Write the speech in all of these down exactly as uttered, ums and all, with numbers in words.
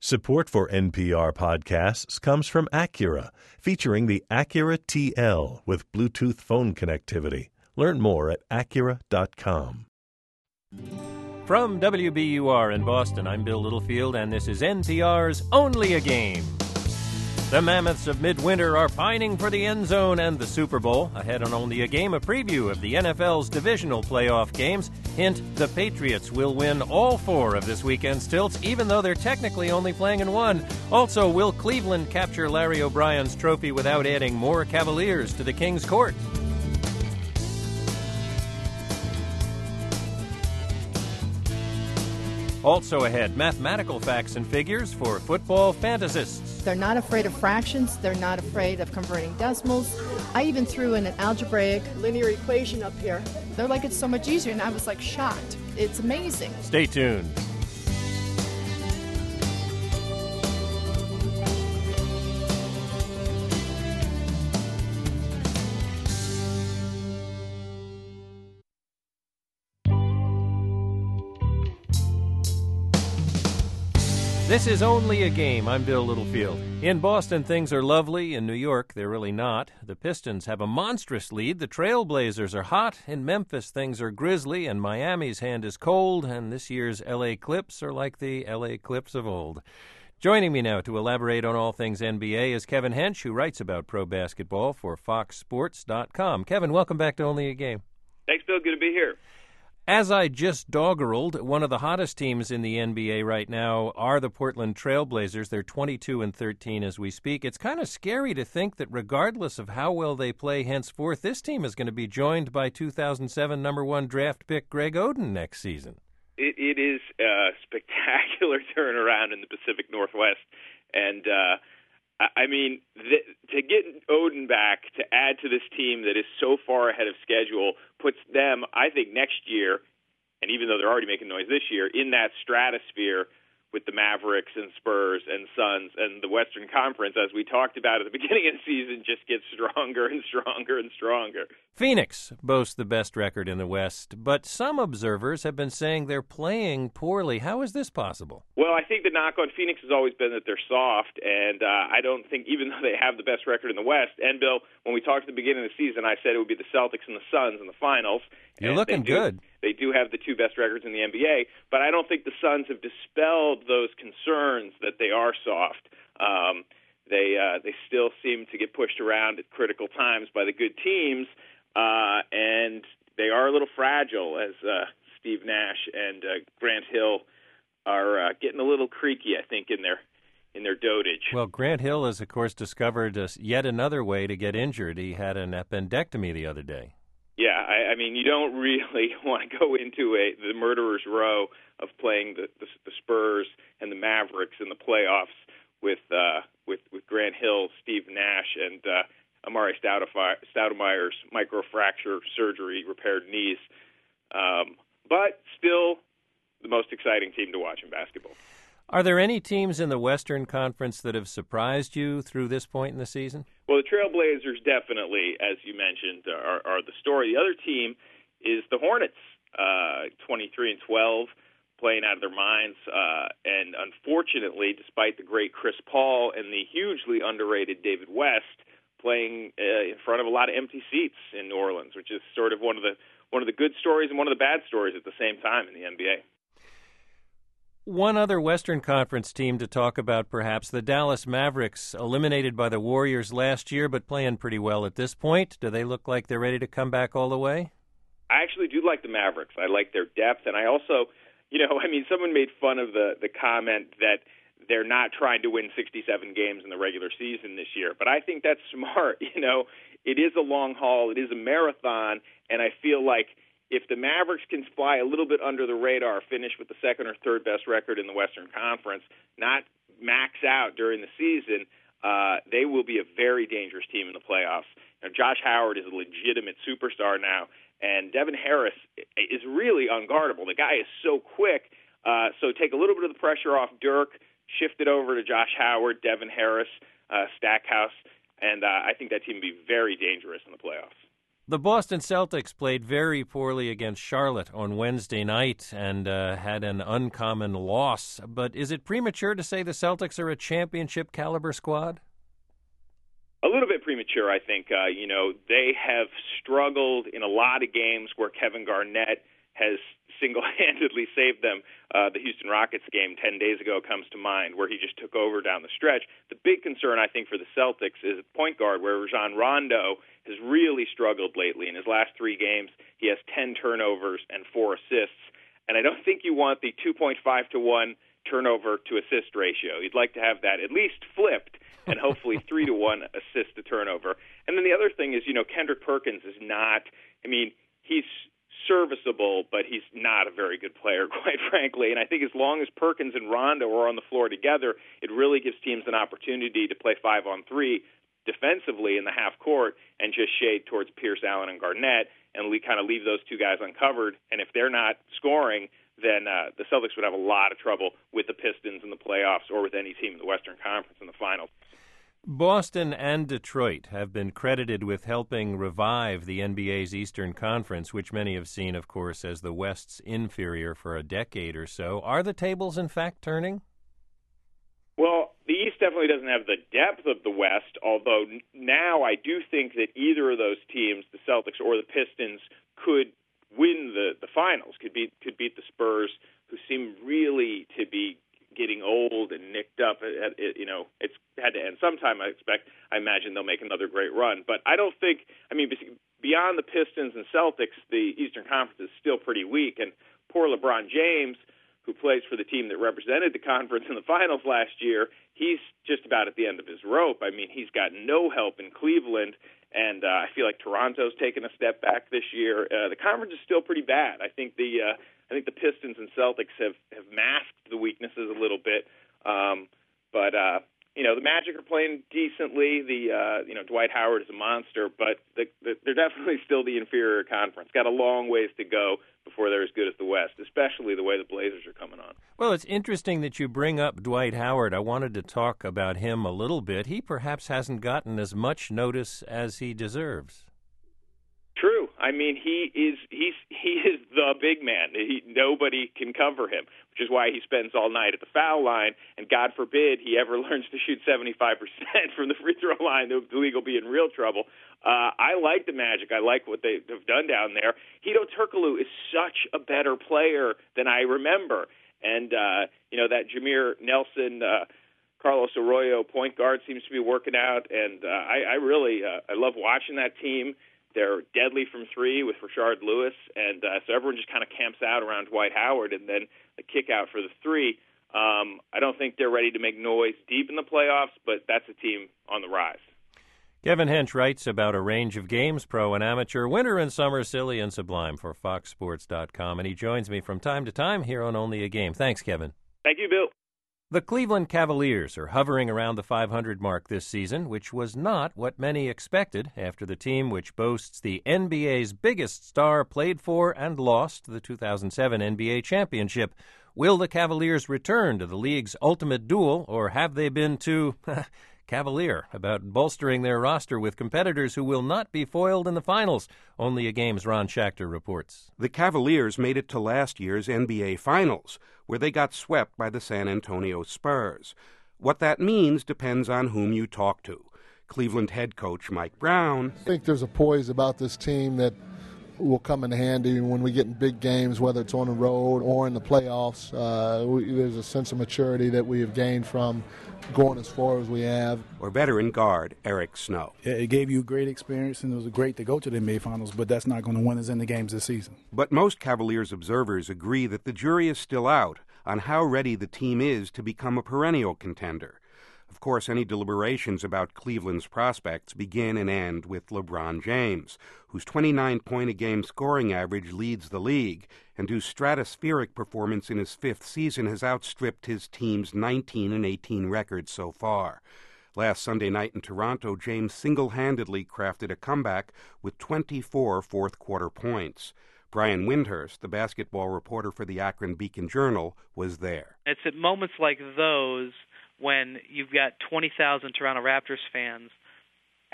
Support for N P R podcasts comes from Acura, featuring the Acura T L with Bluetooth phone connectivity. Learn more at Acura dot com. From W B U R in Boston, I'm Bill Littlefield, and this is N P R's Only a Game. The Mammoths of Midwinter are pining for the end zone and the Super Bowl. Ahead on Only a Game, a preview of the N F L's divisional playoff games. Hint, the Patriots will win all four of this weekend's tilts, even though they're technically only playing in one. Also, will Cleveland capture Larry O'Brien's trophy without adding more Cavaliers to the King's Court? Also ahead, mathematical facts and figures for football fantasists. They're not afraid of fractions. They're not afraid of converting decimals. I even threw in an algebraic linear equation up here. They're like, it's so much easier, and I was like shocked. It's amazing. Stay tuned. This is Only a Game. I'm Bill Littlefield. In Boston, things are lovely. In New York, they're really not. The Pistons have a monstrous lead. The Trailblazers are hot. In Memphis, things are grisly, and Miami's hand is cold. And this year's L A Clips are like the L A Clips of old. Joining me now to elaborate on all things N B A is Kevin Hench, who writes about pro basketball for Fox Sports dot com. Kevin, welcome back to Only a Game. Thanks, Bill. Good to be here. As I just doggereled, one of the hottest teams in the N B A right now are the Portland Trailblazers. They're twenty-two and thirteen as we speak. It's kind of scary to think that regardless of how well they play henceforth, this team is going to be joined by two thousand seven number one draft pick Greg Oden next season. It, it is a spectacular turnaround in the Pacific Northwest. And, uh, I mean, th- to get Oden back, to add to this team that is so far ahead of schedule, puts them, I think, next year, and even though they're already making noise this year, in that stratosphere with the Mavericks and Spurs and Suns, and the Western Conference, as we talked about at the beginning of the season, just gets stronger and stronger and stronger. Phoenix boasts the best record in the West, but some observers have been saying they're playing poorly. How is this possible? Well, I think the knock on Phoenix has always been that they're soft, and uh, I don't think, even though they have the best record in the West, and Bill, when we talked at the beginning of the season, I said it would be the Celtics and the Suns in the finals. You're looking they do, good. They do have the two best records in the N B A, but I don't think the Suns have dispelled those concerns that they are soft. Um, they uh, they still seem to get pushed around at critical times by the good teams, uh, and they are a little fragile, as uh, Steve Nash and uh, Grant Hill are uh, getting a little creaky, I think, in their in their dotage. Well, Grant Hill has, of course, discovered uh, yet another way to get injured. He had an appendectomy the other day. Yeah, I, I mean, you don't really want to go into a the murderer's row of playing the, the, the Spurs and the Mavericks in the playoffs with uh, with with Grant Hill, Steve Nash, and uh, Amari Stoudemire's microfracture surgery repaired knees. Um, but still, the most exciting team to watch in basketball. Are there any teams in the Western Conference that have surprised you through this point in the season? Well, the Trailblazers definitely, as you mentioned, are, are the story. The other team is the Hornets, uh, twenty-three and twelve, playing out of their minds. Uh, and unfortunately, despite the great Chris Paul and the hugely underrated David West, playing uh, in front of a lot of empty seats in New Orleans, which is sort of one of the one of the good stories and one of the bad stories at the same time in the N B A. One other Western Conference team to talk about, perhaps, the Dallas Mavericks, eliminated by the Warriors last year, but playing pretty well at this point. Do they look like they're ready to come back all the way? I actually do like the Mavericks. I like their depth, and I also, you know, I mean, someone made fun of the, the comment that they're not trying to win sixty-seven games in the regular season this year, but I think that's smart. You know, it is a long haul, it is a marathon, and I feel like if the Mavericks can fly a little bit under the radar, finish with the second or third best record in the Western Conference, not max out during the season, uh, they will be a very dangerous team in the playoffs. Now, Josh Howard is a legitimate superstar now, and Devin Harris is really unguardable. The guy is so quick, uh, so take a little bit of the pressure off Dirk, shift it over to Josh Howard, Devin Harris, uh, Stackhouse, and uh, I think that team will be very dangerous in the playoffs. The Boston Celtics played very poorly against Charlotte on Wednesday night and uh, had an uncommon loss. But is it premature to say the Celtics are a championship-caliber squad? A little bit premature, I think. Uh, you know, they have struggled in a lot of games where Kevin Garnett has single-handedly saved them. Uh, the Houston Rockets game ten days ago comes to mind, where he just took over down the stretch. The big concern, I think, for the Celtics is point guard, where Rajon Rondo has really struggled lately. In his last three games, he has ten turnovers and four assists. And I don't think you want the two point five to one turnover to assist ratio. You'd like to have that at least flipped, and hopefully three to one assist to turnover. And then the other thing is, you know, Kendrick Perkins is not, I mean, he's serviceable, but he's not a very good player, quite frankly. And I think as long as Perkins and Rondo are on the floor together, it really gives teams an opportunity to play five on three defensively in the half court and just shade towards Pierce, Allen, and Garnett, and we kind of leave those two guys uncovered. And if they're not scoring, then uh, the Celtics would have a lot of trouble with the Pistons in the playoffs or with any team in the Western Conference in the finals. Boston and Detroit have been credited with helping revive the N B A's Eastern Conference, which many have seen, of course, as the West's inferior for a decade or so. Are the tables, in fact, turning? Well, the East definitely doesn't have the depth of the West, although now I do think that either of those teams, the Celtics or the Pistons, could win the, the finals, could beat, could beat the Spurs, who seem really to be getting old and nicked up. It, it, you know, it's had to end sometime, I expect. I imagine they'll make another great run. But I don't think, I mean, beyond the Pistons and Celtics, the Eastern Conference is still pretty weak. And poor LeBron James, who plays for the team that represented the conference in the finals last year, he's just about at the end of his rope. I mean, he's got no help in Cleveland, and uh, I feel like Toronto's taken a step back this year. Uh, the conference is still pretty bad. I think the uh, I think the Pistons and Celtics have, have masked the weaknesses a little bit, um, but uh, you know the Magic are playing decently. The uh, you know Dwight Howard is a monster, but the, the, they're definitely still the inferior conference. Got a long ways to go before they're as good as the West, especially the way the Blazers are coming on. Well, it's interesting that you bring up Dwight Howard. I wanted to talk about him a little bit. He perhaps hasn't gotten as much notice as he deserves. True. I mean, he is he's he is the big man. He, nobody can cover him, which is why he spends all night at the foul line. And God forbid he ever learns to shoot seventy-five percent from the free throw line. The league will be in real trouble. Uh, I like the Magic. I like what they have done down there. Hedo Turkoglu is such a better player than I remember. And uh, you know that Jameer Nelson, uh, Carlos Arroyo point guard seems to be working out. And uh, I, I really uh, I love watching that team. They're deadly from three with Rashard Lewis, and uh, so everyone just kind of camps out around Dwight Howard, and then the kick out for the three. Um, I don't think they're ready to make noise deep in the playoffs, but that's a team on the rise. Kevin Hench writes about a range of games, pro and amateur, winter and summer, silly and sublime, for Fox Sports dot com, and he joins me from time to time here on Only a Game. Thanks, Kevin. Thank you, Bill. The Cleveland Cavaliers are hovering around the five hundred mark this season, which was not what many expected after the team, which boasts the N B A's biggest star, played for and lost the two thousand seven N B A championship. Will the Cavaliers return to the league's ultimate duel, or have they been too cavalier about bolstering their roster with competitors who will not be foiled in the finals? Only a Game's Ron Schachter reports. The Cavaliers made it to last year's N B A Finals, where they got swept by the San Antonio Spurs. What that means depends on whom you talk to. Cleveland head coach Mike Brown. I think there's a poise about this team that will come in handy when we get in big games, whether it's on the road or in the playoffs. Uh, we, there's a sense of maturity that we have gained from going as far as we have. Or veteran guard Eric Snow. It gave you a great experience, and it was great to go to the N B A Finals, but that's not going to win us in the games this season. But most Cavaliers observers agree that the jury is still out on how ready the team is to become a perennial contender. Of course, any deliberations about Cleveland's prospects begin and end with LeBron James, whose twenty-nine point a game scoring average leads the league, and whose stratospheric performance in his fifth season has outstripped his team's nineteen and eighteen records so far. Last Sunday night in Toronto, James single-handedly crafted a comeback with twenty-four fourth-quarter points. Brian Windhurst, the basketball reporter for the Akron Beacon Journal, was there. It's at moments like those when you've got twenty thousand Toronto Raptors fans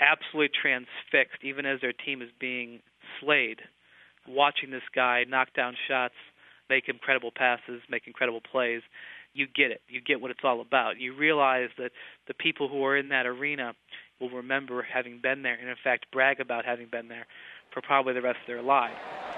absolutely transfixed, even as their team is being slayed, watching this guy knock down shots, make incredible passes, make incredible plays. You get it. You get what it's all about. You realize that the people who are in that arena will remember having been there and, in fact, brag about having been there for probably the rest of their lives.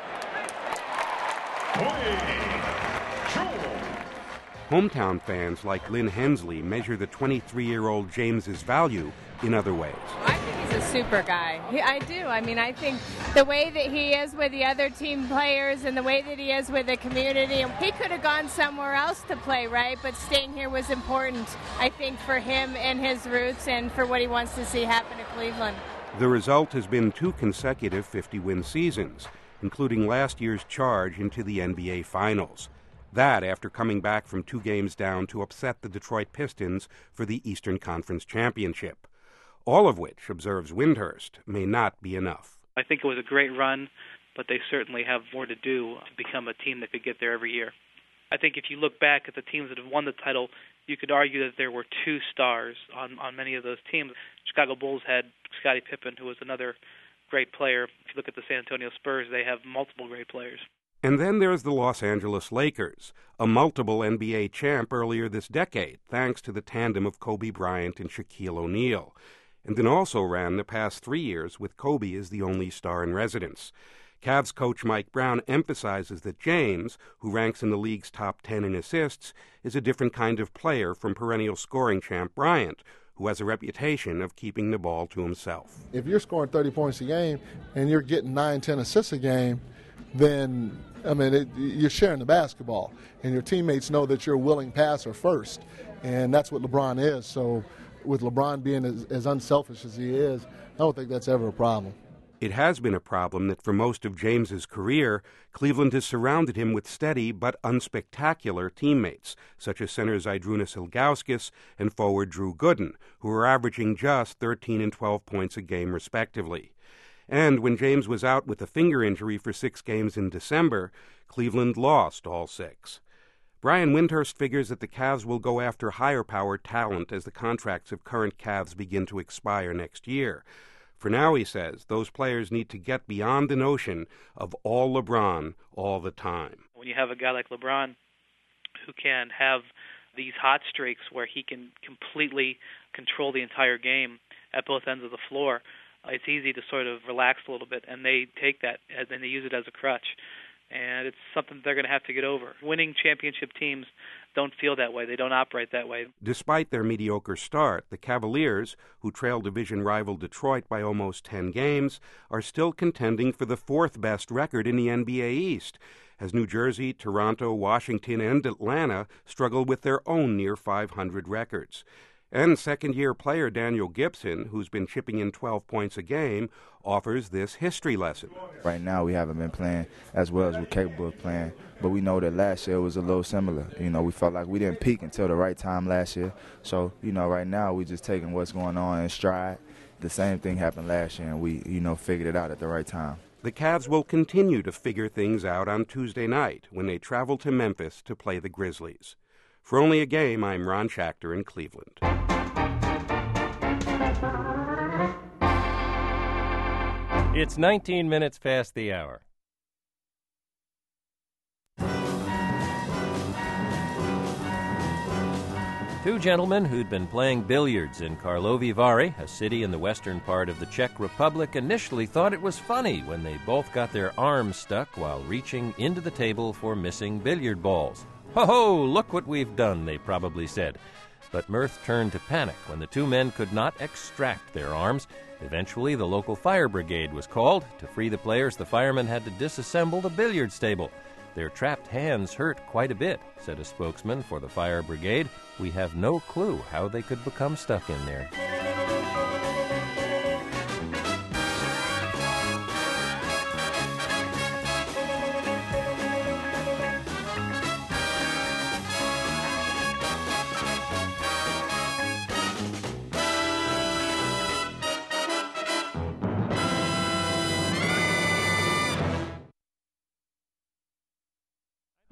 Hometown fans like Lynn Hensley measure the twenty-three-year-old James's value in other ways. I think he's a super guy. He, I do. I mean, I think the way that he is with the other team players and the way that he is with the community, he could have gone somewhere else to play, right? But staying here was important, I think, for him and his roots and for what he wants to see happen to Cleveland. The result has been two consecutive fifty-win seasons, including last year's charge into the N B A Finals. That after coming back from two games down to upset the Detroit Pistons for the Eastern Conference Championship. All of which, observes Windhurst, may not be enough. I think it was a great run, but they certainly have more to do to become a team that could get there every year. I think if you look back at the teams that have won the title, you could argue that there were two stars on, on many of those teams. Chicago Bulls had Scottie Pippen, who was another great player. If you look at the San Antonio Spurs, they have multiple great players. And then there's the Los Angeles Lakers, a multiple N B A champ earlier this decade, thanks to the tandem of Kobe Bryant and Shaquille O'Neal, and then also ran the past three years with Kobe as the only star in residence. Cavs coach Mike Brown emphasizes that James, who ranks in the league's top ten in assists, is a different kind of player from perennial scoring champ Bryant, who has a reputation of keeping the ball to himself. If you're scoring thirty points a game and you're getting nine, ten assists a game, then, I mean, it, you're sharing the basketball, and your teammates know that you're a willing passer first, and that's what LeBron is. So with LeBron being as, as unselfish as he is, I don't think that's ever a problem. It has been a problem that for most of James's career, Cleveland has surrounded him with steady but unspectacular teammates, such as center Zydrunas Ilgauskas and forward Drew Gooden, who are averaging just thirteen and twelve points a game respectively. And when James was out with a finger injury for six games in December, Cleveland lost all six. Brian Windhurst figures that the Cavs will go after higher-powered talent as the contracts of current Cavs begin to expire next year. For now, he says, those players need to get beyond the notion of all LeBron all the time. When you have a guy like LeBron who can have these hot streaks where he can completely control the entire game at both ends of the floor, it's easy to sort of relax a little bit, and they take that and they use it as a crutch. And it's something they're going to have to get over. Winning championship teams don't feel that way. They don't operate that way. Despite their mediocre start, the Cavaliers, who trail division rival Detroit by almost ten games, are still contending for the fourth-best record in the N B A East, as New Jersey, Toronto, Washington, and Atlanta struggle with their own near five hundred records. And second-year player Daniel Gibson, who's been chipping in twelve points a game, offers this history lesson. Right now we haven't been playing as well as we're capable of playing, but we know that last year was a little similar. You know, we felt like we didn't peak until the right time last year. So, you know, right now we're just taking what's going on in stride. The same thing happened last year, and we, you know, figured it out at the right time. The Cavs will continue to figure things out on Tuesday night when they travel to Memphis to play the Grizzlies. For Only a Game, I'm Ron Schachter in Cleveland. It's nineteen minutes past the hour. Two gentlemen who'd been playing billiards in Karlovy Vary, a city in the western part of the Czech Republic, initially thought it was funny when they both got their arms stuck while reaching into the table for missing billiard balls. Ho-ho, look what we've done, they probably said. But mirth turned to panic when the two men could not extract their arms. Eventually, the local fire brigade was called. To free the players, the firemen had to disassemble the billiards table. Their trapped hands hurt quite a bit, said a spokesman for the fire brigade. We have no clue how they could become stuck in there.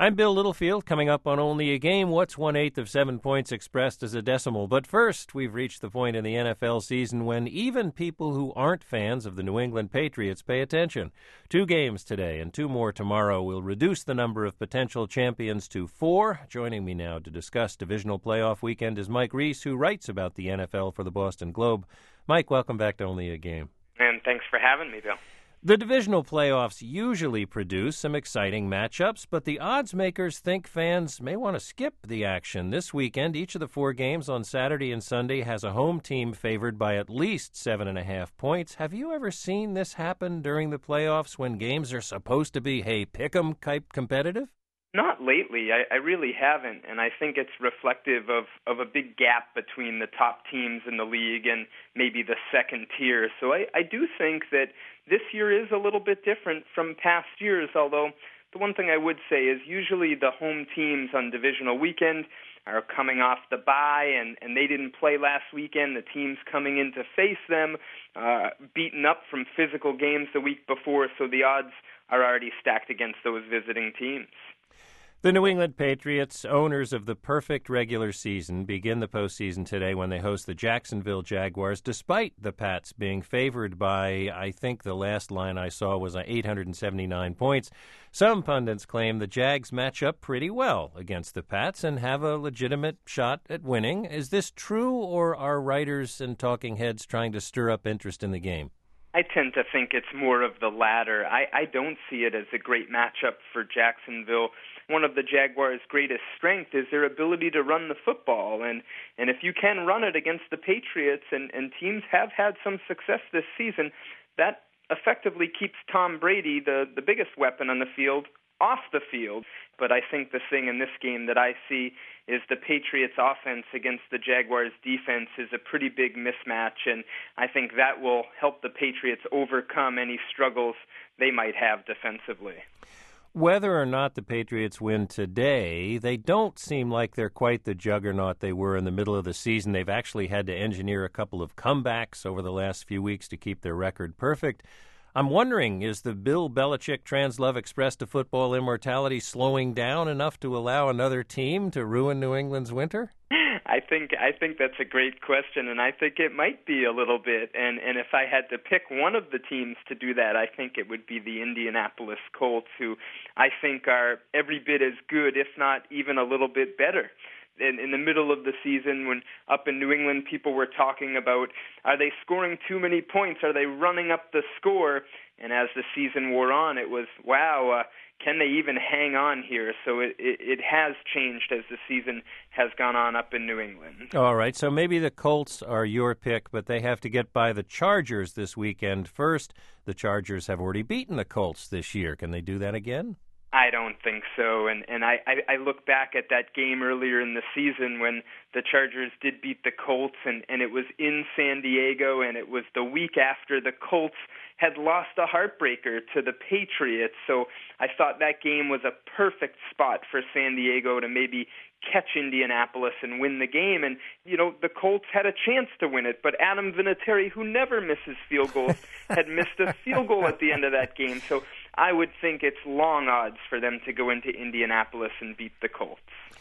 I'm Bill Littlefield. Coming up on Only a Game, what's one-eighth of seven points expressed as a decimal? But first, we've reached the point in the N F L season when even people who aren't fans of the New England Patriots pay attention. Two games today and two more tomorrow will reduce the number of potential champions to four. Joining me now to discuss divisional playoff weekend is Mike Reese, who writes about the N F L for the Boston Globe. Mike, welcome back to Only a Game. And thanks for having me, Bill. The divisional playoffs usually produce some exciting matchups, but the odds makers think fans may want to skip the action. This weekend, each of the four games on Saturday and Sunday has a home team favored by at least seven and a half points. Have you ever seen this happen during the playoffs when games are supposed to be, hey, pick-em type competitive? Not lately. I, I really haven't, and I think it's reflective of, of a big gap between the top teams in the league and maybe the second tier. So I, I do think that this year is a little bit different from past years, although the one thing I would say is usually the home teams on divisional weekend are coming off the bye, and, and they didn't play last weekend. The teams coming in to face them, uh, beaten up from physical games the week before, so the odds are already stacked against those visiting teams. The New England Patriots, owners of the perfect regular season, begin the postseason today when they host the Jacksonville Jaguars, despite the Pats being favored by, I think the last line I saw was eight hundred seventy-nine points. Some pundits claim the Jags match up pretty well against the Pats and have a legitimate shot at winning. Is this true, or are writers and talking heads trying to stir up interest in the game? I tend to think it's more of the latter. I, I don't see it as a great matchup for Jacksonville. One of the Jaguars' greatest strength is their ability to run the football, and, and if you can run it against the Patriots, and, and teams have had some success this season, that effectively keeps Tom Brady, the, the biggest weapon on the field, off the field. But I think the thing in this game that I see is the Patriots' offense against the Jaguars' defense is a pretty big mismatch, and I think that will help the Patriots overcome any struggles they might have defensively. Whether or not the Patriots win today, they don't seem like they're quite the juggernaut they were in the middle of the season. They've actually had to engineer a couple of comebacks over the last few weeks to keep their record perfect. I'm wondering, is the Bill Belichick trans-love express to football immortality slowing down enough to allow another team to ruin New England's winter? I think I think that's a great question, and I think it might be a little bit. And, and if I had to pick one of the teams to do that, I think it would be the Indianapolis Colts, who I think are every bit as good, if not even a little bit better. In, in the middle of the season, when up in New England people were talking about, are they scoring too many points? Are they running up the score? And as the season wore on, it was, wow, uh, can they even hang on here? So it, it, it has changed as the season has gone on up in New England. All right, so maybe the Colts are your pick, but they have to get by the Chargers this weekend first. The Chargers have already beaten the Colts this year. Can they do that again? I don't think so, and and I, I, I look back at that game earlier in the season when the Chargers did beat the Colts, and, and it was in San Diego, and it was the week after the Colts had lost a heartbreaker to the Patriots, so I thought that game was a perfect spot for San Diego to maybe catch Indianapolis and win the game. And, you know, the Colts had a chance to win it, but Adam Vinatieri, who never misses field goals, had missed a field goal at the end of that game. So I would think it's long odds for them to go into Indianapolis and beat the Colts.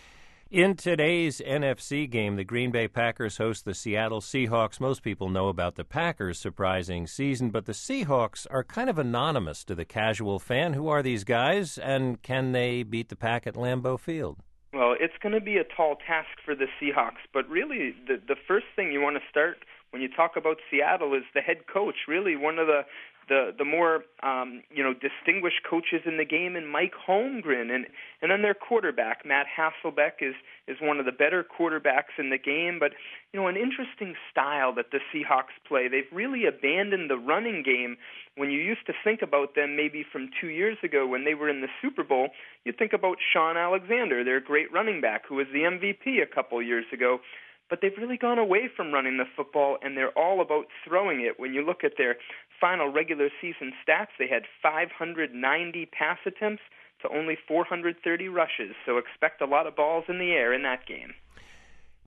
In today's N F C game, the Green Bay Packers host the Seattle Seahawks. Most people know about the Packers' surprising season, but the Seahawks are kind of anonymous to the casual fan. Who are these guys, and can they beat the Pack at Lambeau Field? Well, it's going to be a tall task for the Seahawks, but really the, the first thing you want to start when you talk about Seattle is the head coach, really one of the the the more um, you know distinguished coaches in the game, and Mike Holmgren, and and then their quarterback Matt Hasselbeck is is one of the better quarterbacks in the game. But you know an interesting style that the Seahawks play. They've really abandoned the running game. When you used to think about them, maybe from two years ago when they were in the Super Bowl, you think about Shaun Alexander, their great running back, who was the M V P a couple years ago. But they've really gone away from running the football, and they're all about throwing it. When you look at their final regular season stats, they had five hundred ninety pass attempts to only four hundred thirty rushes, so expect a lot of balls in the air in that game.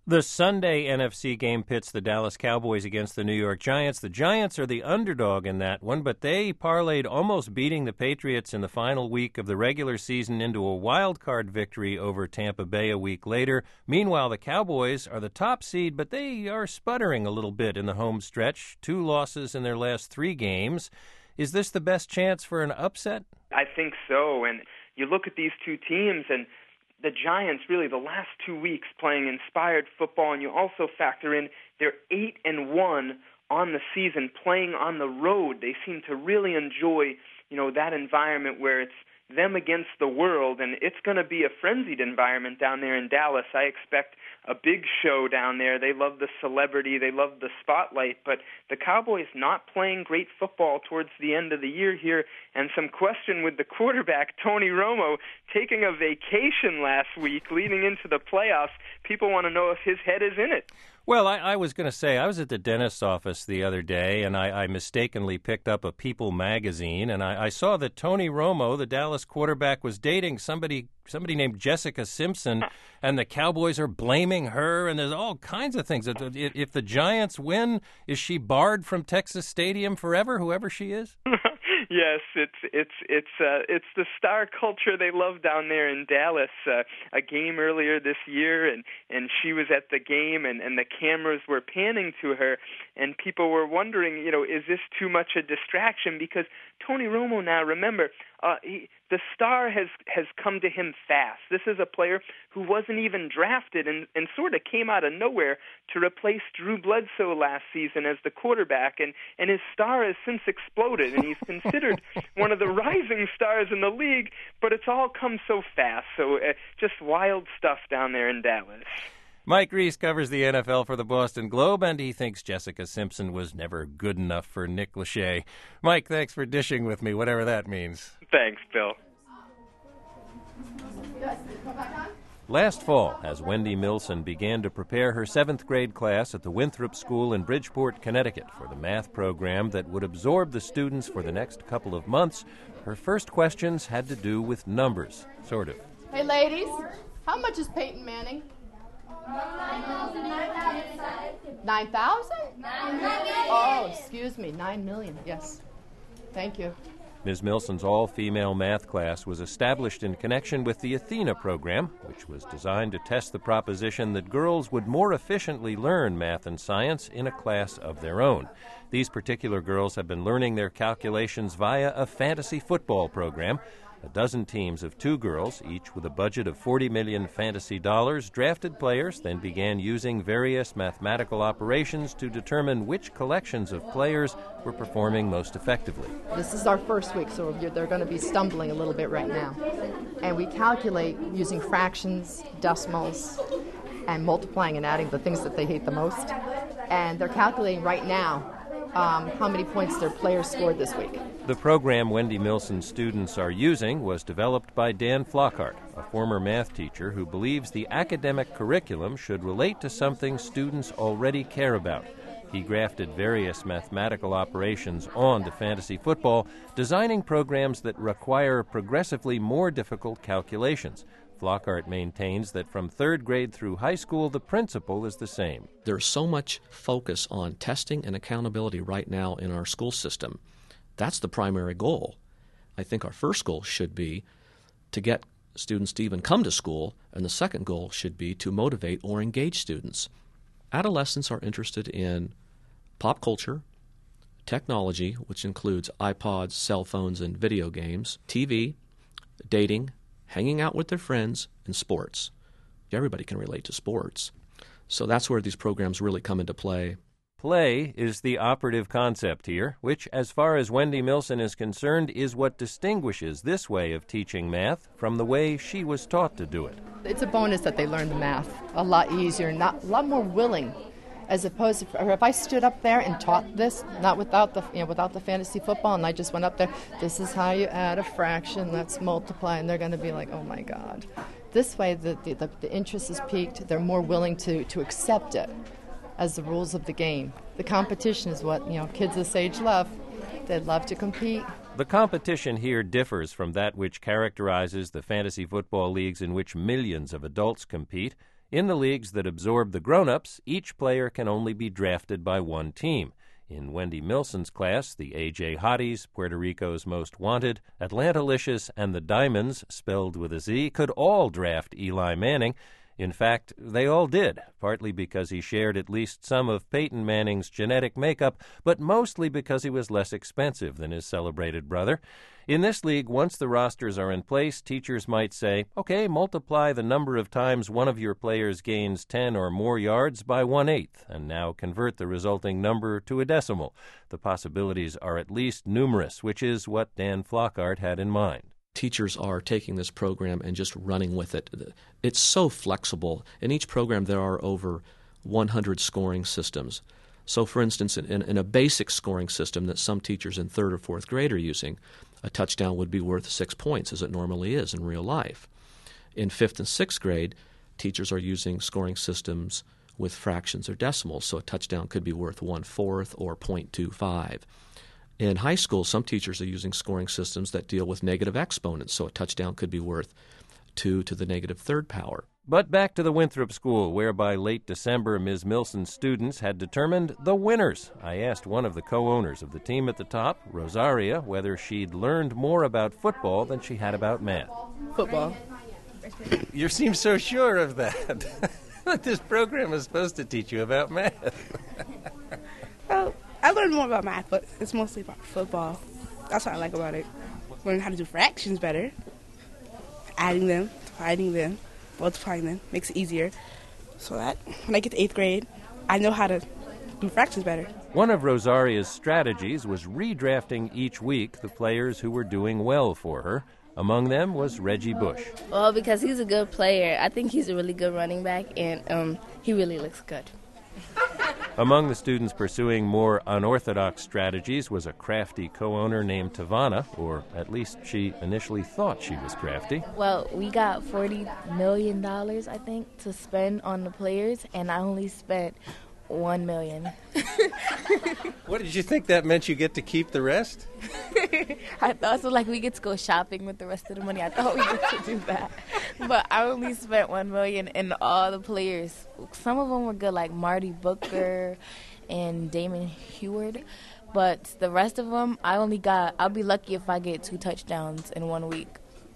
The Sunday N F C game pits the Dallas Cowboys against the New York Giants. The Giants are the underdog in that one, but they parlayed almost beating the Patriots in the final week of the regular season into a wild card victory over Tampa Bay a week later. Meanwhile, the Cowboys are the top seed, but they are sputtering a little bit in the home stretch. Two losses in their last three games. Is this the best chance for an upset? I think so, and you look at these two teams, and the Giants, really, the last two weeks playing inspired football, and you also factor in they're eight and one on the season playing on the road. They seem to really enjoy, you know, that environment where it's them against the world, and it's going to be a frenzied environment down there in Dallas. I expect a big show down there. They love the celebrity. They love the spotlight, but the Cowboys not playing great football towards the end of the year here, and some question with the quarterback, Tony Romo, taking a vacation last week leading into the playoffs. People want to know if his head is in it. Well, I, I was going to say, I was at the dentist's office the other day, and I, I mistakenly picked up a People magazine, and I, I saw that Tony Romo, the Dallas quarterback, was dating somebody somebody named Jessica Simpson, and the Cowboys are blaming her, and there's all kinds of things. If, if the Giants win, is she barred from Texas Stadium forever, whoever she is? Yes, it's it's it's uh, it's the star culture they love down there in Dallas. Uh, a game earlier this year, and, and she was at the game, and, and the cameras were panning to her, and people were wondering, you know, is this too much a distraction? Because Tony Romo now, remember, uh, he, the star has has come to him fast. This is a player who wasn't even drafted and, and sort of came out of nowhere to replace Drew Bledsoe last season as the quarterback, and, and his star has since exploded, and he's considered one of the rising stars in the league, but it's all come so fast. So uh, just wild stuff down there in Dallas. Mike Reese covers the N F L for the Boston Globe, and he thinks Jessica Simpson was never good enough for Nick Lachey. Mike, thanks for dishing with me, whatever that means. Thanks, Bill. Last fall, as Wendy Milson began to prepare her seventh grade class at the Winthrop School in Bridgeport, Connecticut for the math program that would absorb the students for the next couple of months, her first questions had to do with numbers, sort of. Hey, ladies, how much is Peyton Manning? Nine thousand? Oh, excuse me, nine million, yes. Thank you. Miz Milson's all-female math class was established in connection with the Athena program, which was designed to test the proposition that girls would more efficiently learn math and science in a class of their own. These particular girls have been learning their calculations via a fantasy football program. A dozen teams of two girls, each with a budget of forty million fantasy dollars, drafted players, then began using various mathematical operations to determine which collections of players were performing most effectively. This is our first week, so they're going to be stumbling a little bit right now. And we calculate using fractions, decimals, and multiplying and adding the things that they hate the most. And they're calculating right now Um, how many points their players scored this week. The program Wendy Milson's students are using was developed by Dan Flockhart, a former math teacher who believes the academic curriculum should relate to something students already care about. He grafted various mathematical operations onto fantasy football, designing programs that require progressively more difficult calculations. Flockhart maintains that from third grade through high school, the principle is the same. There's so much focus on testing and accountability right now in our school system. That's the primary goal. I think our first goal should be to get students to even come to school, and the second goal should be to motivate or engage students. Adolescents are interested in pop culture, technology, which includes iPods, cell phones, and video games, T V, dating, hanging out with their friends, and sports. Everybody can relate to sports. So that's where these programs really come into play. Play is the operative concept here, which, as far as Wendy Milson is concerned, is what distinguishes this way of teaching math from the way she was taught to do it. It's a bonus that they learn the math a lot easier, not a lot more willing, as opposed to or if I stood up there and taught this, not without the you know without the fantasy football, and I just went up there, this is how you add a fraction, let's multiply, and they're going to be like, oh my God. This way, the the, the, the interest is peaked. They're more willing to, to accept it as the rules of the game. The competition is what you know kids this age love. They love to compete. The competition here differs from that which characterizes the fantasy football leagues in which millions of adults compete. In the leagues that absorb the grown-ups, each player can only be drafted by one team. In Wendy Milson's class, the A J Hotties, Puerto Rico's Most Wanted, Atlantalicious, and the Diamonds, spelled with a Z, could all draft Eli Manning. In fact, they all did, partly because he shared at least some of Peyton Manning's genetic makeup, but mostly because he was less expensive than his celebrated brother. In this league, once the rosters are in place, teachers might say, okay, multiply the number of times one of your players gains ten or more yards by one-eighth, and now convert the resulting number to a decimal. The possibilities are at least numerous, which is what Dan Flockhart had in mind. Teachers are taking this program and just running with it. It's so flexible. In each program, there are over one hundred scoring systems. So, for instance, in, in a basic scoring system that some teachers in third or fourth grade are using, a touchdown would be worth six points, as it normally is in real life. In fifth and sixth grade, teachers are using scoring systems with fractions or decimals, so a touchdown could be worth one-fourth or point two five. In high school, some teachers are using scoring systems that deal with negative exponents, so a touchdown could be worth two to the negative third power. But back to the Winthrop School, where by late December, Miz Milson's students had determined the winners. I asked one of the co-owners of the team at the top, Rosaria, whether she'd learned more about football than she had about math. Football. You seem so sure of that. This program is supposed to teach you about math. Oh, I learned more about math, but it's mostly about football. That's what I like about it. Learning how to do fractions better. Adding them, dividing them, multiplying them makes it easier. So that when I get to eighth grade, I know how to do fractions better. One of Rosaria's strategies was redrafting each week the players who were doing well for her. Among them was Reggie Bush. Well, because he's a good player. I think he's a really good running back, and um, he really looks good. Among the students pursuing more unorthodox strategies was a crafty co-owner named Tavana, or at least she initially thought she was crafty. Well, we got forty million dollars, I think, to spend on the players, and I only spent one million dollars. What, did you think that meant you get to keep the rest? I thought so, like we get to go shopping with the rest of the money. I thought we get to do that. But I only spent one million dollars, and all the players, some of them were good, like Marty Booker and Damon Heward. But the rest of them, I only got, I'll be lucky if I get two touchdowns in one week.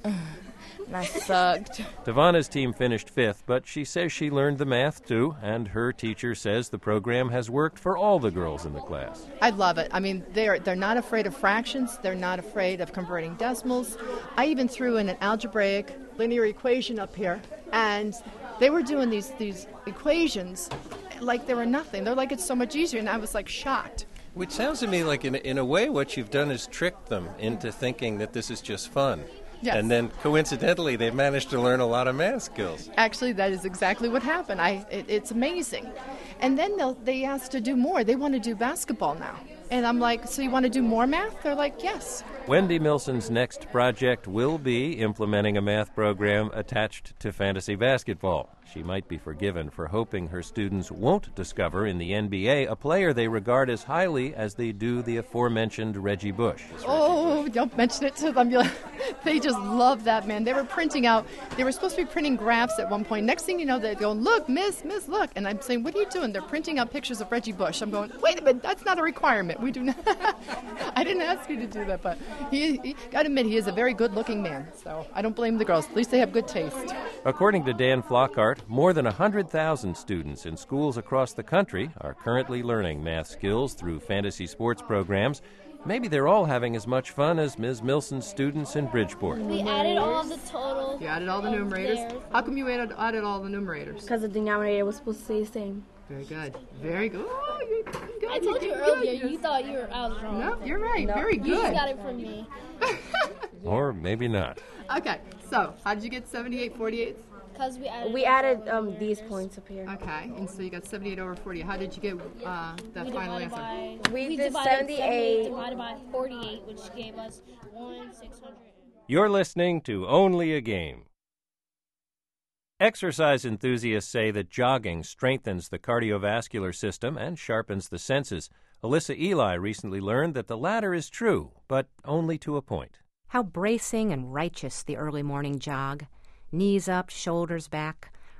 And I sucked. Tavana's team finished fifth, but she says she learned the math too, and her teacher says the program has worked for all the girls in the class. I love it. I mean, they're they're not afraid of fractions. They're not afraid of converting decimals. I even threw in an algebraic linear equation up here, and they were doing these these equations like they were nothing. They're like, it's so much easier, and I was like shocked. Which sounds to me like, in in a way, what you've done is tricked them into thinking that this is just fun. Yes. And then, coincidentally, they've managed to learn a lot of math skills. Actually, that is exactly what happened. I, it, it's amazing. And then they'll, they asked to do more. They want to do basketball now. And I'm like, so you want to do more math? They're like, yes. Wendy Milson's next project will be implementing a math program attached to fantasy basketball. She might be forgiven for hoping her students won't discover in the N B A a player they regard as highly as they do the aforementioned Reggie Bush. Oh, don't mention it to them. They just love that man. They were printing out, they were supposed to be printing graphs at one point. Next thing you know, they're going, look, miss, miss, look. And I'm saying, what are you doing? They're printing out pictures of Reggie Bush. I'm going, wait a minute, that's not a requirement. We do not. I didn't ask you to do that, but he, he got to admit, he is a very good-looking man. So I don't blame the girls. At least they have good taste. According to Dan Flockhart, more than one hundred thousand students in schools across the country are currently learning math skills through fantasy sports programs. Maybe they're all having as much fun as Miz Milson's students in Bridgeport. We added all the total. You added all the numerators. How come you added, added all the numerators? Because the denominator was supposed to stay the same. Very good. Very good. Oh, you're good. I told you you're earlier, good. you thought you were, I was wrong. No, you're right. No, Very good. You just got it from me. Or maybe not. Okay, so how did you get seventy-eight forty-eights? Because we added, we added um, these points up here. Okay, and so you got seventy-eight over forty. How did you get uh, that we final answer? By, we, we did divided seventy-eight divided by forty-eight, which gave us one six hundred. You're listening to Only a Game. Exercise enthusiasts say that jogging strengthens the cardiovascular system and sharpens the senses. Alyssa Eli recently learned that the latter is true, but only to a point. How bracing and righteous the early morning jog. Knees up, shoulders back,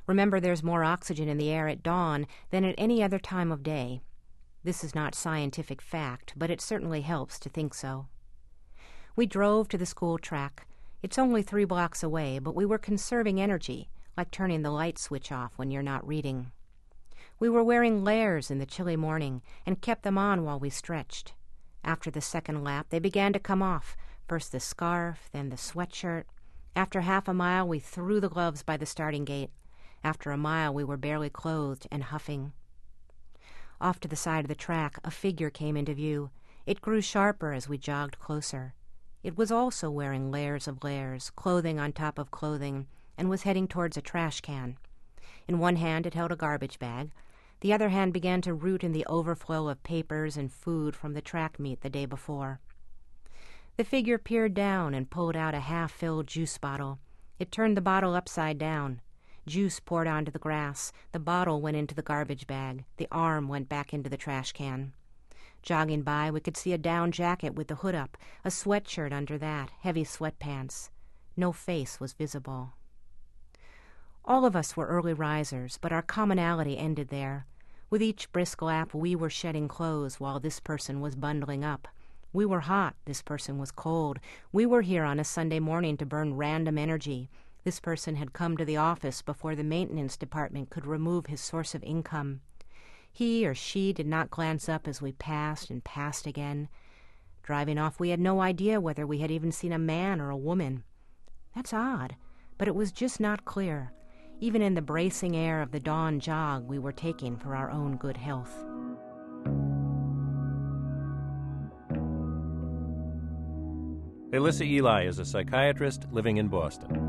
Remember, there's more oxygen in the air at dawn than at any other time of day. This is not scientific fact, but it certainly helps to think so. We drove to the school track. It's only three blocks away, but we were conserving energy, like turning the light switch off when you're not reading. We were wearing layers in the chilly morning and kept them on while we stretched. After the second lap, they began to come off, first the scarf, then the sweatshirt. After half a mile, we threw the gloves by the starting gate. After a mile, we were barely clothed and huffing. Off to the side of the track, a figure came into view. It grew sharper as we jogged closer. It was also wearing layers of layers, clothing on top of clothing, and was heading towards a trash can. In one hand it held a garbage bag. The other hand began to root in the overflow of papers and food from the track meet the day before. The figure peered down and pulled out a half-filled juice bottle. It turned the bottle upside down. Juice poured onto the grass. The bottle went into the garbage bag. The arm went back into the trash can. Jogging by, we could see a down jacket with the hood up, a sweatshirt under that, heavy sweatpants. No face was visible. All of us were early risers, but our commonality ended there. With each brisk lap, we were shedding clothes while this person was bundling up. We were hot, this person was cold. We were here on a Sunday morning to burn random energy. This person had come to the office before the maintenance department could remove his source of income. He or she did not glance up as we passed and passed again. Driving off, we had no idea whether we had even seen a man or a woman. That's odd, but it was just not clear. Even in the bracing air of the dawn jog we were taking for our own good health. Alyssa Eli is a psychiatrist living in Boston.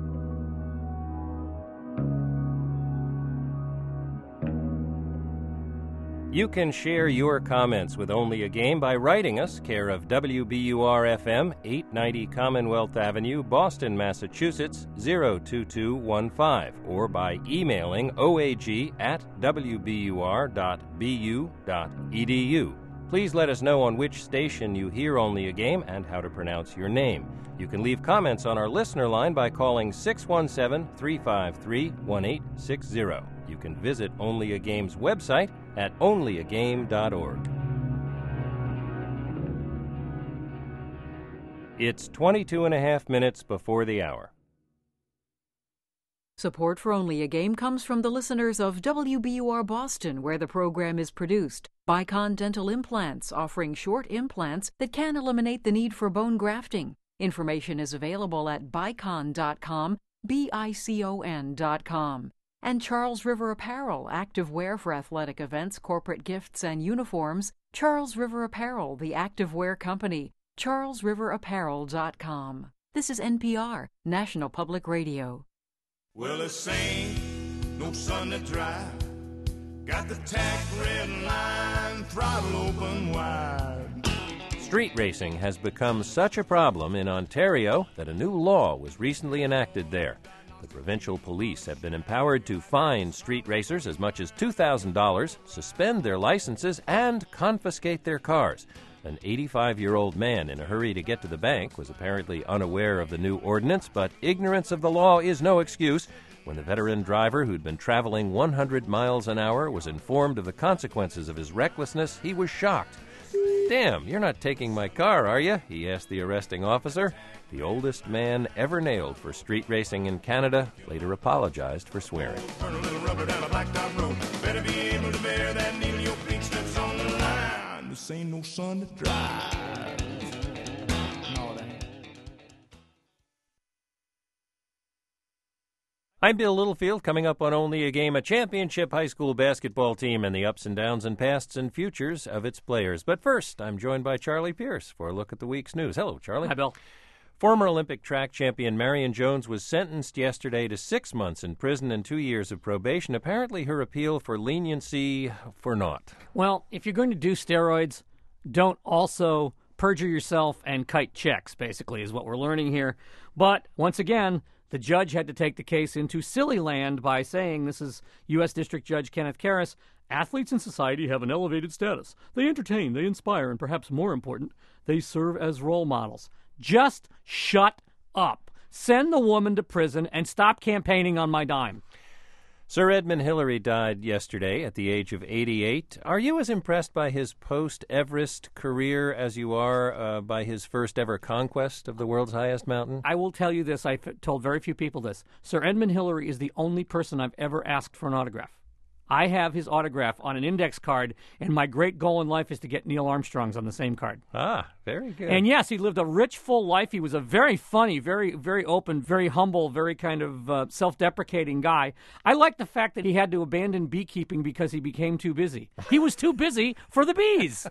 You can share your comments with Only a Game by writing us, care of W B U R F M, eight ninety Commonwealth Avenue, Boston, Massachusetts, zero two two one five, or by emailing oag at w b u r dot b u dot e d u. Please let us know on which station you hear Only a Game and how to pronounce your name. You can leave comments on our listener line by calling six one seven, three five three, one eight six zero. You can visit Only a Game's website at only a game dot org. It's twenty-two and a half minutes before the hour. Support for Only a Game comes from the listeners of W B U R Boston, where the program is produced. Bicon Dental Implants, offering short implants that can eliminate the need for bone grafting. Information is available at bicon dot com, B I C O N dot com. And Charles River Apparel, active wear for athletic events, corporate gifts, and uniforms. Charles River Apparel, the active wear company. charles river apparel dot com. This is N P R, National Public Radio. Well, it's ain't no sun to dry. Got the tack red line, throttle open wide. Street racing has become such a problem in Ontario that a new law was recently enacted there. The provincial police have been empowered to fine street racers as much as two thousand dollars, suspend their licenses, and confiscate their cars. An eighty-five-year-old man in a hurry to get to the bank was apparently unaware of the new ordinance, but ignorance of the law is no excuse. When the veteran driver who'd been traveling one hundred miles an hour was informed of the consequences of his recklessness, he was shocked. "Damn, you're not taking my car, are you?" he asked the arresting officer. The oldest man ever nailed for street racing in Canada later apologized for swearing. Turn a little rubber down a blacktop road. Better be able to bear that needle, your pink slips on the line. This ain't no sun to dry. No, that ain't. I'm Bill Littlefield. Coming up on Only a Game, a championship high school basketball team and the ups and downs and pasts and futures of its players. But first, I'm joined by Charlie Pierce for a look at the week's news. Hello, Charlie. Hi, Bill. Former Olympic track champion Marion Jones was sentenced yesterday to six months in prison and two years of probation. Apparently, her appeal for leniency for naught. Well, if you're going to do steroids, don't also perjure yourself and kite checks, basically, is what we're learning here. But once again, the judge had to take the case into silly land by saying, this is U S District Judge Kenneth Karras, athletes in society have an elevated status. They entertain, they inspire, and perhaps more important, they serve as role models. Just shut up. Send the woman to prison and stop campaigning on my dime. Sir Edmund Hillary died yesterday at the age of eighty-eight. Are you as impressed by his post-Everest career as you are uh, by his first-ever conquest of the world's highest mountain? I will tell you this. I've told very few people this. Sir Edmund Hillary is the only person I've ever asked for an autograph. I have his autograph on an index card, and my great goal in life is to get Neil Armstrong's on the same card. Ah, very good. And yes, he lived a rich, full life. He was a very funny, very, very open, very humble, very kind of uh, self-deprecating guy. I like the fact that he had to abandon beekeeping because he became too busy. He was too busy for the bees.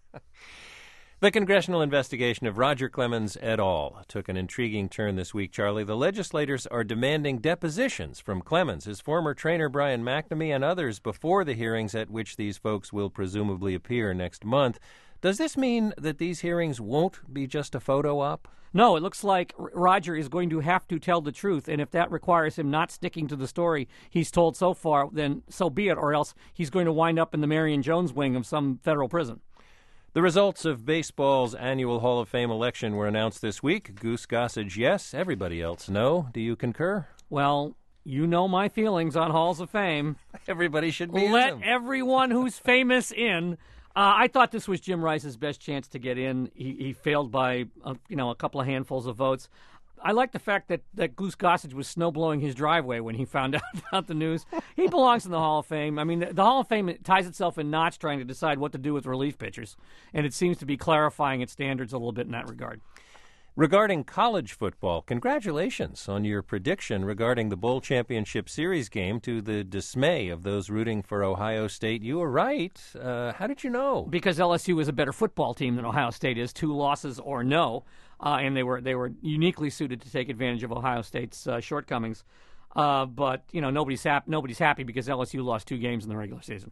The congressional investigation of Roger Clemens et al. Took an intriguing turn this week, Charlie. The legislators are demanding depositions from Clemens, his former trainer Brian McNamee, and others before the hearings at which these folks will presumably appear next month. Does this mean that these hearings won't be just a photo op? No, it looks like Roger is going to have to tell the truth, and if that requires him not sticking to the story he's told so far, then so be it, or else he's going to wind up in the Marion Jones wing of some federal prison. The results of baseball's annual Hall of Fame election were announced this week. Goose Gossage, yes. Everybody else, no. Do you concur? Well, you know my feelings on Halls of Fame. Everybody should be Let in them. everyone who's famous in. Uh, I thought this was Jim Rice's best chance to get in. He, he failed by, uh, you know, a couple of handfuls of votes. I like the fact that, that Goose Gossage was snowblowing his driveway when he found out about the news. He belongs in the Hall of Fame. I mean, the, the Hall of Fame ties itself in knots trying to decide what to do with relief pitchers, and it seems to be clarifying its standards a little bit in that regard. Regarding college football, congratulations on your prediction regarding the Bowl Championship Series game, to the dismay of those rooting for Ohio State. You were right. Uh, how did you know? Because L S U is a better football team than Ohio State is, two losses or no, uh, and they were they were uniquely suited to take advantage of Ohio State's uh, shortcomings. Uh, but you know nobody's hap- nobody's happy because L S U lost two games in the regular season.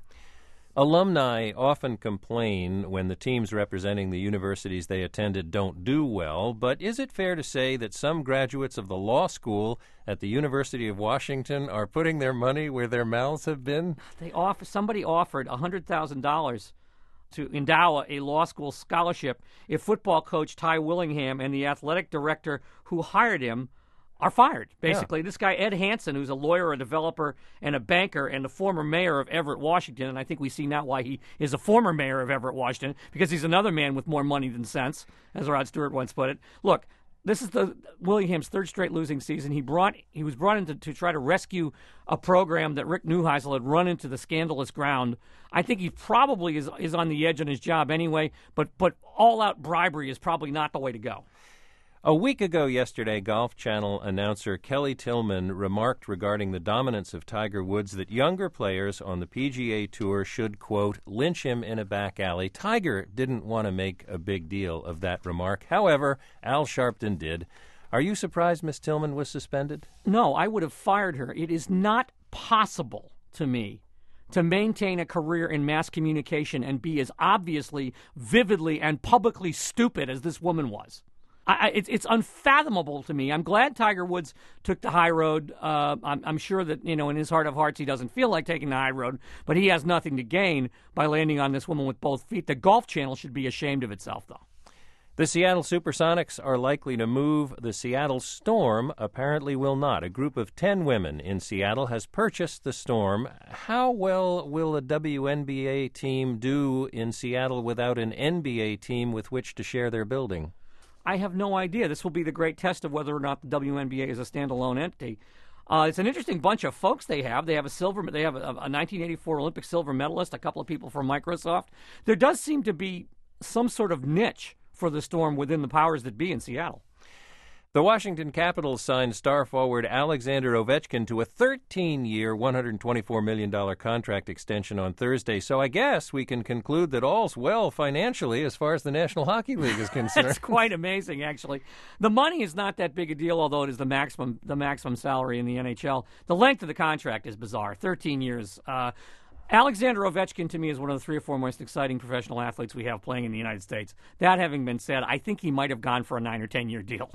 Alumni often complain when the teams representing the universities they attended don't do well, but is it fair to say that some graduates of the law school at the University of Washington are putting their money where their mouths have been? They offer somebody offered one hundred thousand dollars to endow a law school scholarship if football coach Ty Willingham and the athletic director who hired him are fired, basically. Yeah. This guy, Ed Hansen, who's a lawyer, a developer, and a banker, and the former mayor of Everett, Washington, and I think we see now why he is a former mayor of Everett, Washington, because he's another man with more money than sense, as Rod Stewart once put it. Look, this is the Willingham's third straight losing season. He brought he was brought in to, to try to rescue a program that Rick Neuheisel had run into the scandalous ground. I think he probably is is on the edge on his job anyway, but but all-out bribery is probably not the way to go. A week ago yesterday, Golf Channel announcer Kelly Tillman remarked regarding the dominance of Tiger Woods that younger players on the P G A Tour should, quote, lynch him in a back alley. Tiger didn't want to make a big deal of that remark. However, Al Sharpton did. Are you surprised Miss Tillman was suspended? No, I would have fired her. It is not possible to me to maintain a career in mass communication and be as obviously, vividly, and publicly stupid as this woman was. I, it's, it's unfathomable to me. I'm glad Tiger Woods took the high road. Uh, I'm, I'm sure that, you know, in his heart of hearts, he doesn't feel like taking the high road, but he has nothing to gain by landing on this woman with both feet. The Golf Channel should be ashamed of itself, though. The Seattle Supersonics are likely to move. The Seattle Storm apparently will not. A group of ten women in Seattle has purchased the Storm. How well will a W N B A team do in Seattle without an N B A team with which to share their building? I have no idea. This will be the great test of whether or not the W N B A is a standalone entity. Uh, it's an interesting bunch of folks they have. They have a silver. They have a, a nineteen eighty-four Olympic silver medalist, a couple of people from Microsoft. There does seem to be some sort of niche for the Storm within the powers that be in Seattle. The Washington Capitals signed star forward Alexander Ovechkin to a thirteen-year, one hundred twenty-four million dollars contract extension on Thursday. So I guess we can conclude that all's well financially as far as the National Hockey League is concerned. That's quite amazing, actually. The money is not that big a deal, although it is the maximum the maximum salary in the N H L. The length of the contract is bizarre, thirteen years. Uh, Alexander Ovechkin, to me, is one of the three or four most exciting professional athletes we have playing in the United States. That having been said, I think he might have gone for a nine- or ten-year deal.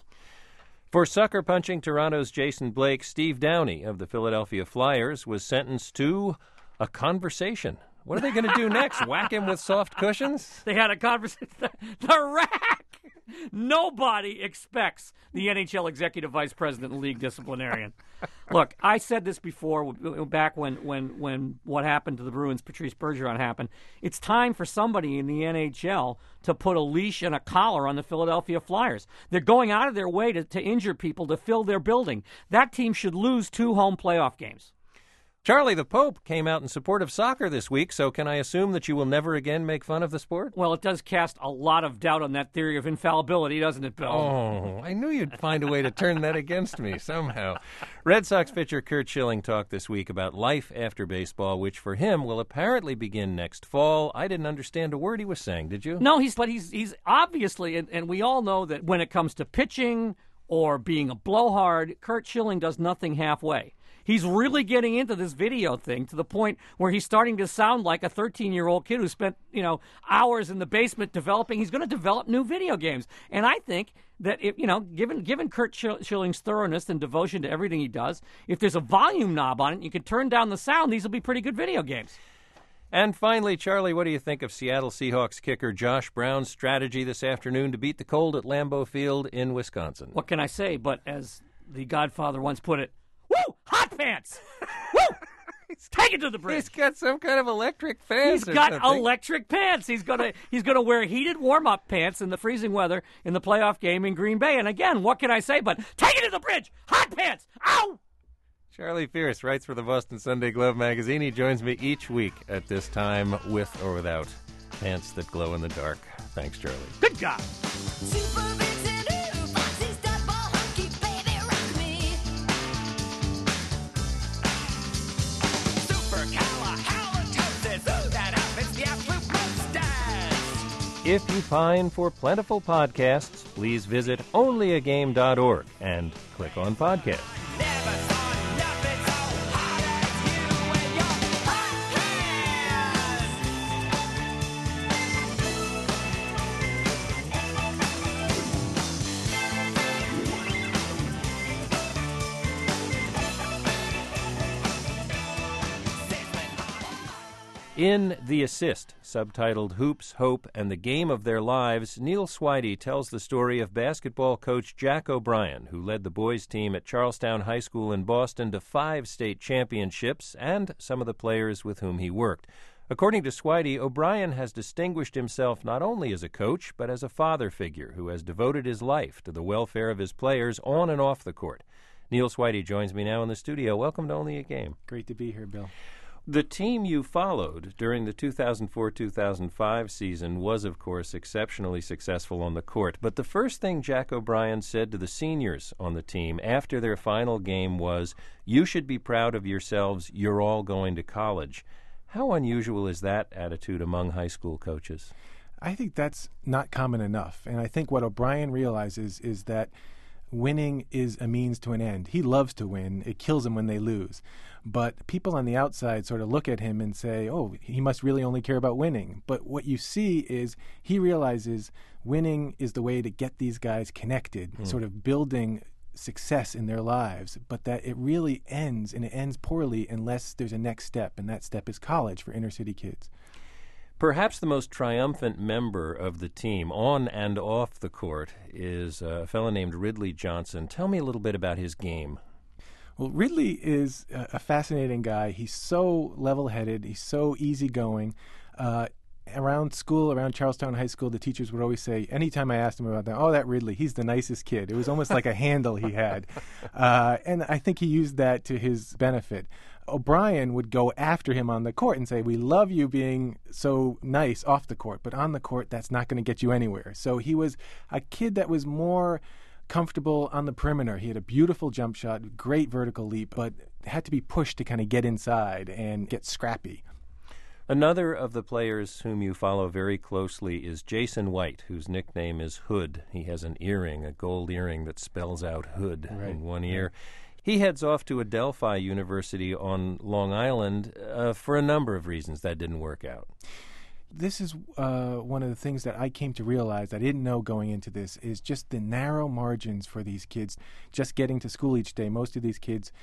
For sucker-punching Toronto's Jason Blake, Steve Downey of the Philadelphia Flyers was sentenced to a conversation. What are they going to do next? Whack him with soft cushions? They had a conversation. The, the rack! Nobody expects the N H L executive vice president and league disciplinarian. Look, I said this before, back when, when, when what happened to the Bruins, Patrice Bergeron happened. It's time for somebody in the N H L to put a leash and a collar on the Philadelphia Flyers. They're going out of their way to, to injure people to fill their building. That team should lose two home playoff games. Charlie the Pope came out in support of soccer this week, so can I assume that you will never again make fun of the sport? Well, it does cast a lot of doubt on that theory of infallibility, doesn't it, Bill? Oh, I knew you'd find a way to turn that against me somehow. Red Sox pitcher Curt Schilling talked this week about life after baseball, which for him will apparently begin next fall. I didn't understand a word he was saying, did you? No, he's but he's he's obviously, and, and we all know that when it comes to pitching or being a blowhard, Curt Schilling does nothing halfway. He's really getting into this video thing to the point where he's starting to sound like a thirteen-year-old kid who spent, you know, hours in the basement developing. He's going to develop new video games. And I think that, if, you know, given given Curt Schilling's thoroughness and devotion to everything he does, if there's a volume knob on it, you can turn down the sound, these will be pretty good video games. And finally, Charlie, what do you think of Seattle Seahawks kicker Josh Brown's strategy this afternoon to beat the cold at Lambeau Field in Wisconsin? What can I say? But as the Godfather once put it, woo! Hot pants! Woo! Take it to the bridge. He's got some kind of electric pants. He's got something. electric pants. He's gonna he's gonna wear heated warm-up pants in the freezing weather in the playoff game in Green Bay. And again, what can I say? But take it to the bridge. Hot pants. Ow! Charlie Pierce writes for the Boston Sunday Globe magazine. He joins me each week at this time, with or without pants that glow in the dark. Thanks, Charlie. Good job. If you pine for plentiful podcasts, please visit only a game dot org and click on podcast. In The Assist, subtitled Hoops, Hope, and the Game of Their Lives, Neil Swidey tells the story of basketball coach Jack O'Brien, who led the boys' team at Charlestown High School in Boston to five state championships, and some of the players with whom he worked. According to Swidey, O'Brien has distinguished himself not only as a coach, but as a father figure who has devoted his life to the welfare of his players on and off the court. Neil Swidey joins me now in the studio. Welcome to Only a Game. Great to be here, Bill. The team you followed during the two thousand four two thousand five season was, of course, exceptionally successful on the court. But the first thing Jack O'Brien said to the seniors on the team after their final game was, "You should be proud of yourselves. You're all going to college." How unusual is that attitude among high school coaches? I think that's not common enough. And I think what O'Brien realizes is that winning is a means to an end. He loves to win. It kills him when they lose. But people on the outside sort of look at him and say, oh, he must really only care about winning. But what you see is he realizes winning is the way to get these guys connected, mm. sort of building success in their lives, but that it really ends, and it ends poorly unless there's a next step, and that step is college for inner city kids. Perhaps the most triumphant member of the team, on and off the court, is a fellow named Ridley Johnson. Tell me a little bit about his game. Well, Ridley is a fascinating guy. He's so level-headed. He's so easygoing. Uh, around school, around Charlestown High School, the teachers would always say, anytime I asked him about that, oh, that Ridley, he's the nicest kid. It was almost like a handle he had. Uh, and I think he used that to his benefit. O'Brien would go after him on the court and say, we love you being so nice off the court, but on the court, that's not going to get you anywhere. So he was a kid that was more comfortable on the perimeter. He had a beautiful jump shot, great vertical leap, but had to be pushed to kind of get inside and get scrappy. Another of the players whom you follow very closely is Jason White, whose nickname is Hood. He has an earring, a gold earring that spells out Hood right. in one ear. He heads off to Adelphi University on Long Island uh, for a number of reasons. That didn't work out. This is uh, one of the things that I came to realize I didn't know going into this is just the narrow margins for these kids just getting to school each day. Most of these kids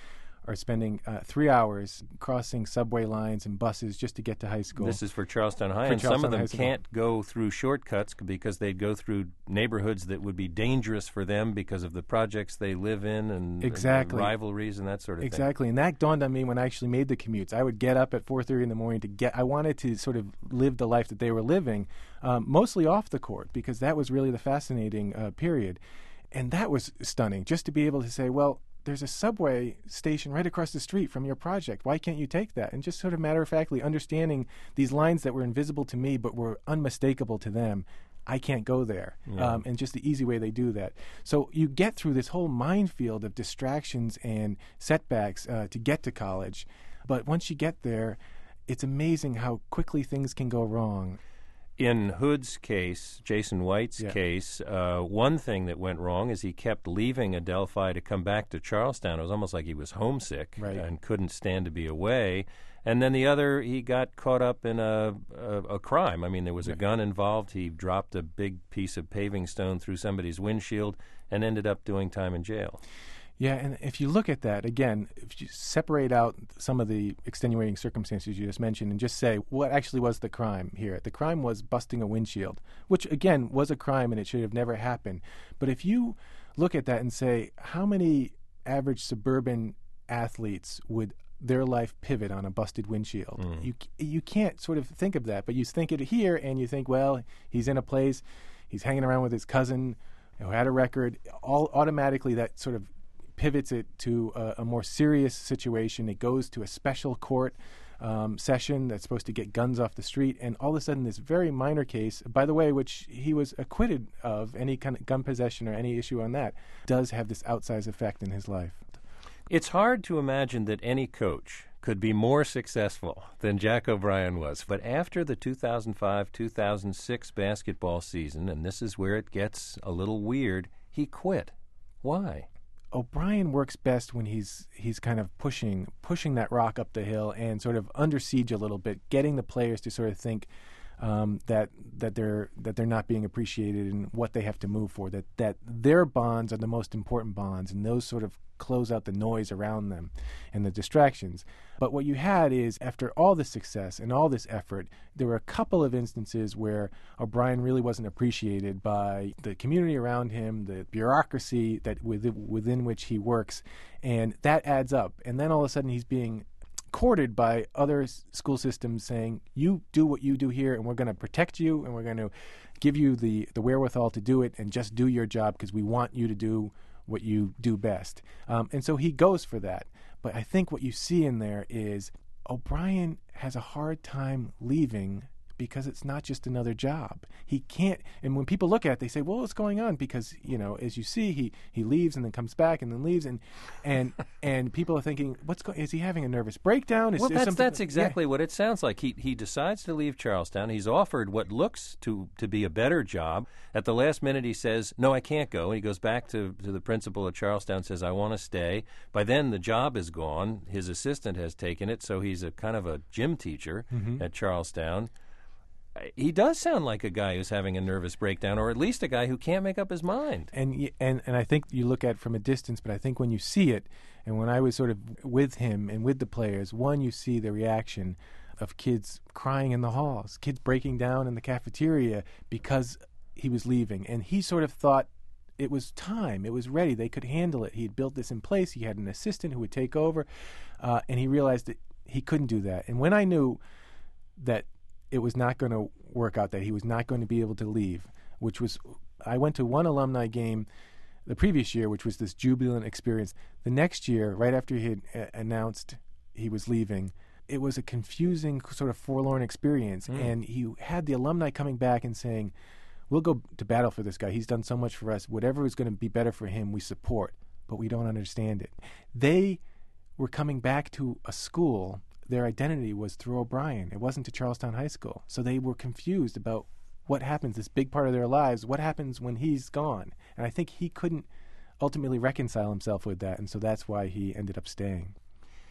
are spending uh, three hours crossing subway lines and buses just to get to high school. This is for Charlestown High, For and some of Charlestown them High School. can't go through shortcuts c- because they'd go through neighborhoods that would be dangerous for them because of the projects they live in and, Exactly. and rivalries and that sort of thing. Exactly, and that dawned on me when I actually made the commutes. I would get up at four thirty in the morning to get. I wanted to sort of live the life that they were living, um, mostly off the court, because that was really the fascinating uh, period, and that was stunning. Just to be able to say, well, there's a subway station right across the street from your project. Why can't you take that? And just sort of matter-of-factly understanding these lines that were invisible to me but were unmistakable to them. I can't go there. Yeah. Um, and just the easy way they do that. So you get through this whole minefield of distractions and setbacks uh, to get to college. But once you get there, it's amazing how quickly things can go wrong. In Hood's case, Jason White's Yeah. case, uh, one thing that went wrong is he kept leaving Adelphi to come back to Charlestown. It was almost like he was homesick Right. and couldn't stand to be away. And then the other, he got caught up in a, a, a crime. I mean, there was a gun involved. He dropped a big piece of paving stone through somebody's windshield and ended up doing time in jail. Yeah, and if you look at that, again, if you separate out some of the extenuating circumstances you just mentioned and just say what actually was the crime here. The crime was busting a windshield, which, again, was a crime and it should have never happened. But if you look at that and say, how many average suburban athletes would their life pivot on a busted windshield? Mm. You you can't sort of think of that, but you think it here and you think, well, he's in a place, he's hanging around with his cousin who had a record. All automatically that sort of pivots it to a, a more serious situation. It goes to a special court um, session that's supposed to get guns off the street, and all of a sudden this very minor case, by the way, which he was acquitted of, any kind of gun possession or any issue on that, does have this outsized effect in his life. It's hard to imagine that any coach could be more successful than Jack O'Brien was. But after the two thousand five two thousand six basketball season, and this is where it gets a little weird, he quit. Why? O'Brien works best when he's he's kind of pushing pushing that rock up the hill and sort of under siege a little bit, getting the players to sort of think um, that that they're that they're not being appreciated and what they have to move for. That that their bonds are the most important bonds, and those sort of close out the noise around them and the distractions. But what you had is, after all this success and all this effort, there were a couple of instances where O'Brien really wasn't appreciated by the community around him, the bureaucracy that within, within which he works, and that adds up. And then all of a sudden he's being courted by other s- school systems saying, you do what you do here and we're going to protect you and we're going to give you the, the wherewithal to do it and just do your job because we want you to do what you do best. Um, and so he goes for that. But I think what you see in there is O'Brien has a hard time leaving because it's not just another job. He can't, and when people look at it, they say, well, what's going on? Because, you know, as you see, he, he leaves and then comes back and then leaves, and and and people are thinking, what's going, is he having a nervous breakdown? Is, Well, is that's something- that's exactly yeah. what it sounds like. He he decides to leave Charlestown. He's offered what looks to, to be a better job. At the last minute, he says, no, I can't go. And he goes back to, to the principal at Charlestown, says, I want to stay. By then, the job is gone. His assistant has taken it, so he's a kind of a gym teacher Mhm. at Charlestown. He does sound like a guy who's having a nervous breakdown, or at least a guy who can't make up his mind. And y- and and I think you look at it from a distance, but I think when you see it, and when I was sort of with him and with the players, one, you see the reaction of kids crying in the halls, kids breaking down in the cafeteria because he was leaving, and he sort of thought it was time, it was ready, they could handle it. He had built this in place. He had an assistant who would take over, uh, and he realized that he couldn't do that. And when I knew that it was not going to work out, that he was not going to be able to leave, which was, I went to one alumni game the previous year, which was this jubilant experience. The next year, right after he had uh, announced he was leaving, it was a confusing, sort of forlorn experience. Mm. And he had the alumni coming back and saying, we'll go to battle for this guy. He's done so much for us. Whatever is going to be better for him, we support, but we don't understand it. They were coming back to a school. Their identity was through O'Brien. It wasn't to Charlestown High School. So they were confused about what happens, this big part of their lives, what happens when he's gone. And I think he couldn't ultimately reconcile himself with that, and so that's why he ended up staying.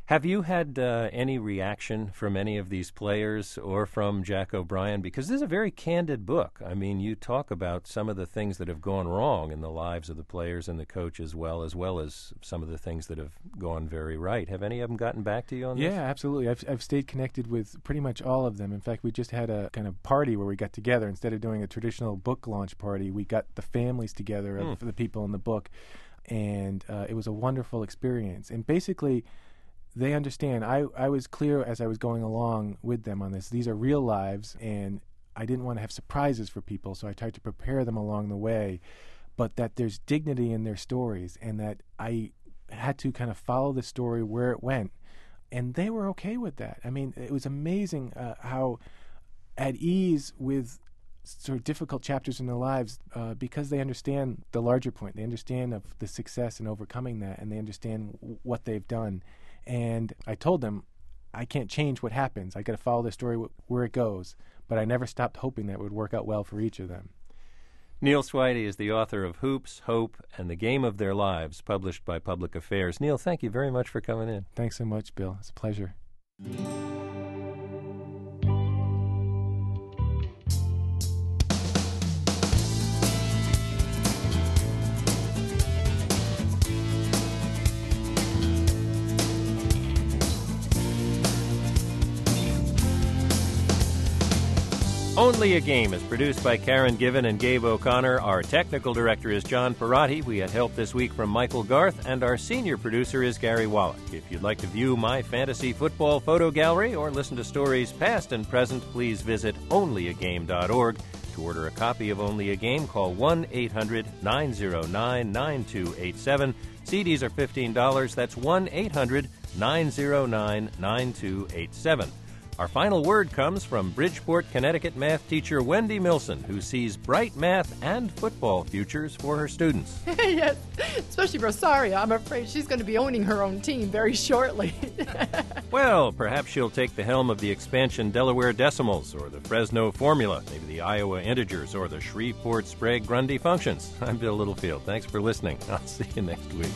Have you had uh, any reaction from any of these players or from Jack O'Brien? Because this is a very candid book. I mean, you talk about some of the things that have gone wrong in the lives of the players and the coach as well, as well as some of the things that have gone very right. Have any of them gotten back to you on yeah, this? Yeah, absolutely. I've, I've stayed connected with pretty much all of them. In fact, we just had a kind of party where we got together. Instead of doing a traditional book launch party, we got the families together of Hmm. the people in the book, and uh, it was a wonderful experience. And basically, they understand. I, I was clear as I was going along with them on this. These are real lives, and I didn't want to have surprises for people, so I tried to prepare them along the way, but that there's dignity in their stories, and that I had to kind of follow the story where it went, and they were okay with that. I mean, it was amazing uh, how at ease with sort of difficult chapters in their lives uh, because they understand the larger point. They understand of the success and overcoming that, and they understand w- what they've done. And I told them, I can't change what happens. I got to follow the story w- where it goes. But I never stopped hoping that it would work out well for each of them. Neil Swidey is the author of Hoops, Hope, and the Game of Their Lives, published by Public Affairs. Neil, thank you very much for coming in. Thanks so much, Bill. It's a pleasure. Only a Game is produced by Karen Given and Gabe O'Connor. Our technical director is John Perotti. We had help this week from Michael Garth, and our senior producer is Gary Wallach. If you'd like to view my fantasy football photo gallery or listen to stories past and present, please visit only a game dot org. To order a copy of Only a Game, call one eight hundred nine oh nine nine two eight seven. C Ds are fifteen dollars. That's one eight hundred nine oh nine nine two eight seven. Our final word comes from Bridgeport, Connecticut math teacher Wendy Milson, who sees bright math and football futures for her students. Yes, especially Rosario. I'm afraid she's going to be owning her own team very shortly. Well, perhaps she'll take the helm of the expansion Delaware Decimals, or the Fresno Formula, maybe the Iowa Integers, or the Shreveport Sprague Grundy Functions. I'm Bill Littlefield. Thanks for listening. I'll see you next week.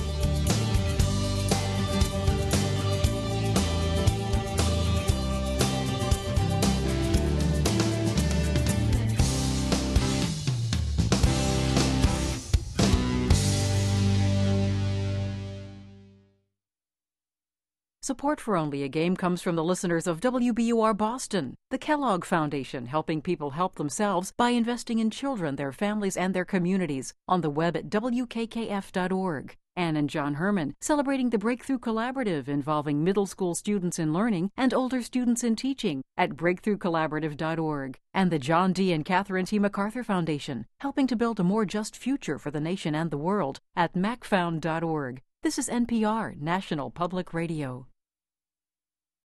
Support for Only a Game comes from the listeners of W B U R Boston, the Kellogg Foundation, helping people help themselves by investing in children, their families, and their communities, on the web at W K K F dot org. Ann and John Herman, celebrating the Breakthrough Collaborative involving middle school students in learning and older students in teaching at breakthrough collaborative dot org. And the John D. and Catherine T. MacArthur Foundation, helping to build a more just future for the nation and the world at mac found dot org. This is N P R, National Public Radio.